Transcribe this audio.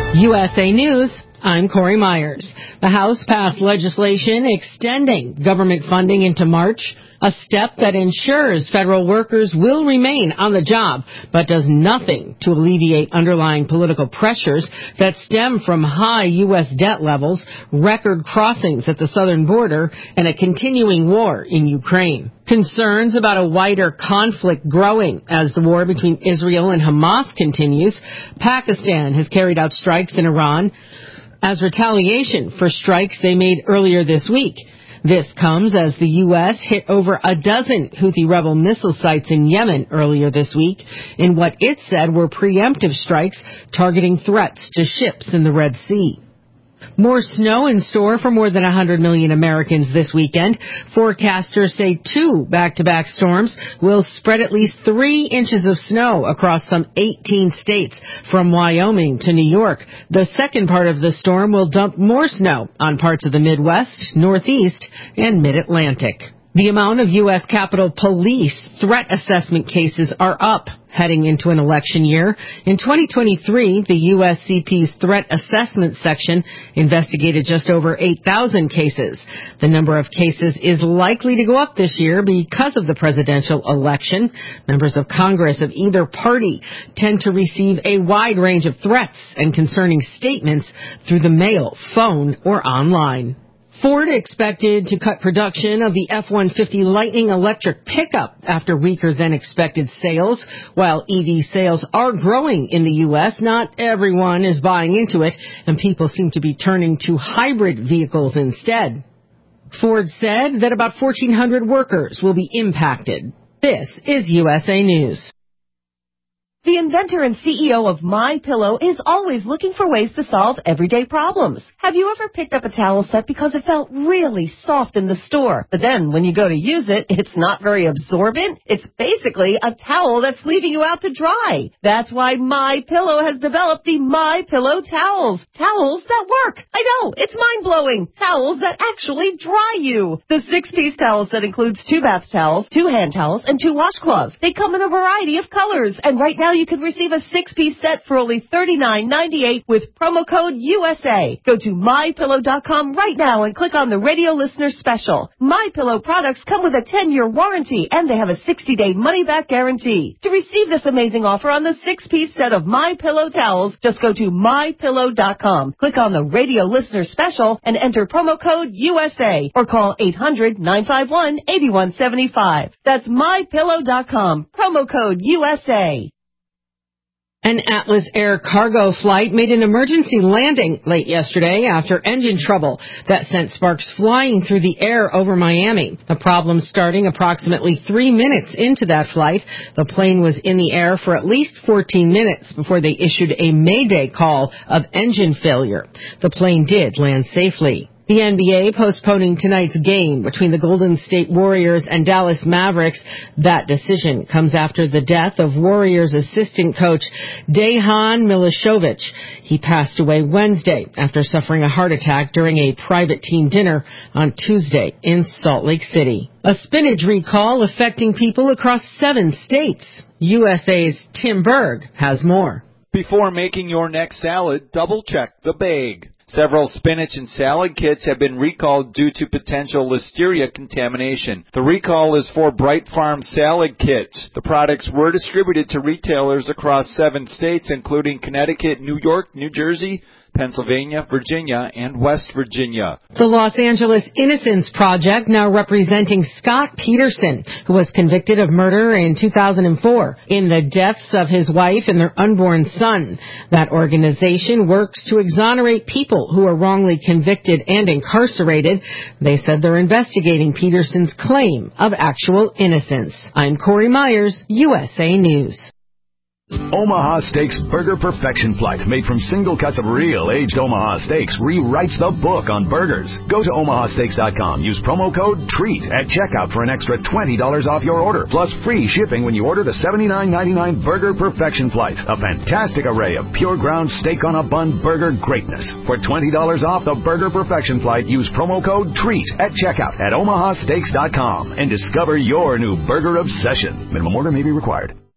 USA News, I'm Corey Myers. The House passed legislation extending government funding into March, a step that ensures federal workers will remain on the job, but does nothing to alleviate underlying political pressures that stem from high U.S. debt levels, record crossings at the southern border, and a continuing war in Ukraine. Concerns about a wider conflict growing as the war between Israel and Hamas continues. Pakistan has carried out strikes in Iran as retaliation for strikes they made earlier this week. This comes as the U.S. hit over a dozen Houthi rebel missile sites in Yemen earlier this week in what it said were preemptive strikes targeting threats to ships in the Red Sea. More snow in store for more than 100 million Americans this weekend. Forecasters say 2 back-to-back storms will spread at least 3 inches of snow across some 18 states from Wyoming to New York. The second part of the storm will dump more snow on parts of the Midwest, Northeast, and Mid-Atlantic. The amount of U.S. Capitol Police threat assessment cases are up heading into an election year. In 2023, the USCP's Threat Assessment Section investigated just over 8,000 cases. The number of cases is likely to go up this year because of the presidential election. Members of Congress of either party tend to receive a wide range of threats and concerning statements through the mail, phone, or online. Ford expected to cut production of the F-150 Lightning electric pickup after weaker than expected sales. While EV sales are growing in the U.S., not everyone is buying into it, and people seem to be turning to hybrid vehicles instead. Ford said that about 1,400 workers will be impacted. This is USA News. The inventor and CEO of MyPillow is always looking for ways to solve everyday problems. Have you ever picked up a towel set because it felt really soft in the store, but then when you go to use it, it's not very absorbent? It's basically a towel that's leaving you out to dry. That's why MyPillow has developed the MyPillow towels. Towels that work. I know, it's mind-blowing. Towels that actually dry you. The 6-piece towel set includes 2 bath towels, 2 hand towels, and 2 washcloths. They come in a variety of colors, and right now you can receive a 6-piece set for only $39.98 with promo code USA. Go to MyPillow.com right now and click on the radio listener special. MyPillow products come with a 10-year warranty, and they have a 60-day money-back guarantee. To receive this amazing offer on the 6-piece set of MyPillow towels, just go to MyPillow.com. Click on the radio listener special and enter promo code USA or call 800-951-8175. That's MyPillow.com. Promo code USA. An Atlas Air cargo flight made an emergency landing late yesterday after engine trouble that sent sparks flying through the air over Miami. The problem starting approximately 3 minutes into that flight. The plane was in the air for at least 14 minutes before they issued a mayday call of engine failure. The plane did land safely. The NBA postponing tonight's game between the Golden State Warriors and Dallas Mavericks. That decision comes after the death of Warriors assistant coach Dejan Milošević. He passed away Wednesday after suffering a heart attack during a private team dinner on Tuesday in Salt Lake City. A spinach recall affecting people across 7 states. USA's Tim Berg has more. Before making your next salad, double-check the bag. Several spinach and salad kits have been recalled due to potential listeria contamination. The recall is for Bright Farm salad kits. The products were distributed to retailers across 7 states, including Connecticut, New York, New Jersey, Pennsylvania, Virginia, and West Virginia. The Los Angeles Innocence Project now representing Scott Peterson, who was convicted of murder in 2004 in the deaths of his wife and their unborn son. That organization works to exonerate people who are wrongly convicted and incarcerated. They said they're investigating Peterson's claim of actual innocence. I'm Corey Myers, USA News. Omaha Steaks Burger Perfection Flight, made from single cuts of real aged Omaha steaks, rewrites the book on burgers. Go to omahasteaks.com. Use promo code TREAT at checkout for an extra $20 off your order, plus free shipping when you order the $79.99 Burger Perfection Flight. A fantastic array of pure ground steak on a bun burger greatness. For $20 off the Burger Perfection Flight, use promo code TREAT at checkout at omahasteaks.com and discover your new burger obsession. Minimum order may be required.